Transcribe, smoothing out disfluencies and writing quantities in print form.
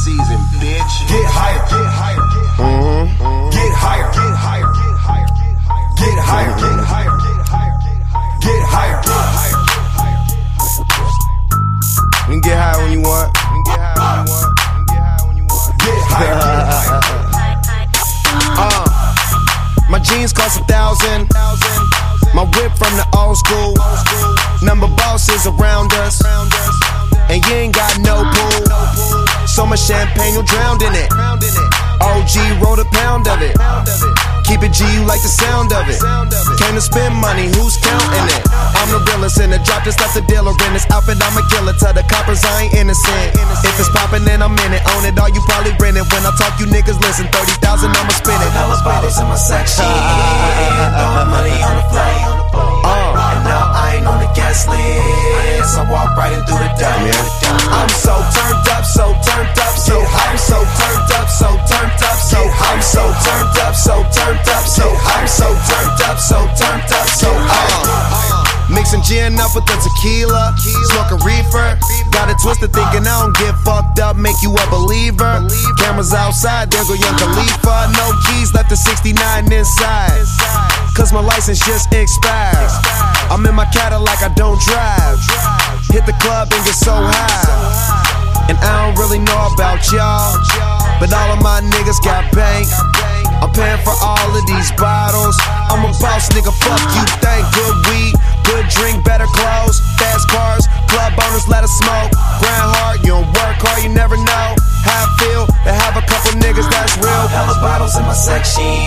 season, bitch. Get higher, get higher, get higher, get higher, get higher, get higher, get higher, get higher, get higher. You can get high when you want. You can get high when you want. Get higher, my jeans cost 1,000. My whip from the old school. Number bosses around us, and you ain't got no pool. So much champagne, you'll drown in it. OG wrote a pound of it. Keep it G, you like the sound of it. Came to spend money, who's counting it? I'm the realest in the drop, just left the dealer in this outfit. I'm a killer, tell the coppers I ain't innocent. If it's poppin', then I'm in it. Own it all, you probably rent it. When I talk, you niggas listen. 30,000, I'ma spin it. Hella bottles in my section. Throwing money on the floor. And now I ain't on the guest list. I walk right in through the door. I'm so turned up, so turned up, so I'm so turned up, so turned up, so I'm so turned up, so turned up, so I'm so turned up, so turned up, so mixing gin up with the tequila, smoking reefer. Got it twisted thinking I don't get fucked up, make you a believer. Cameras outside, there go Young Khalifa. No keys, left the 69 inside, cause my license just expired. I'm in my Cadillac, I don't drive. Hit the club and get so high. And I don't really know about y'all, but all of my niggas got bank. I'm paying for all of these bottles. I'm a boss, nigga, fuck you think. Good weed, good drink, better clothes, fast cars, club owners, let us smoke. Grind hard, you don't work hard, you never know how I feel to have a couple niggas that's real. Hella bottles in my section.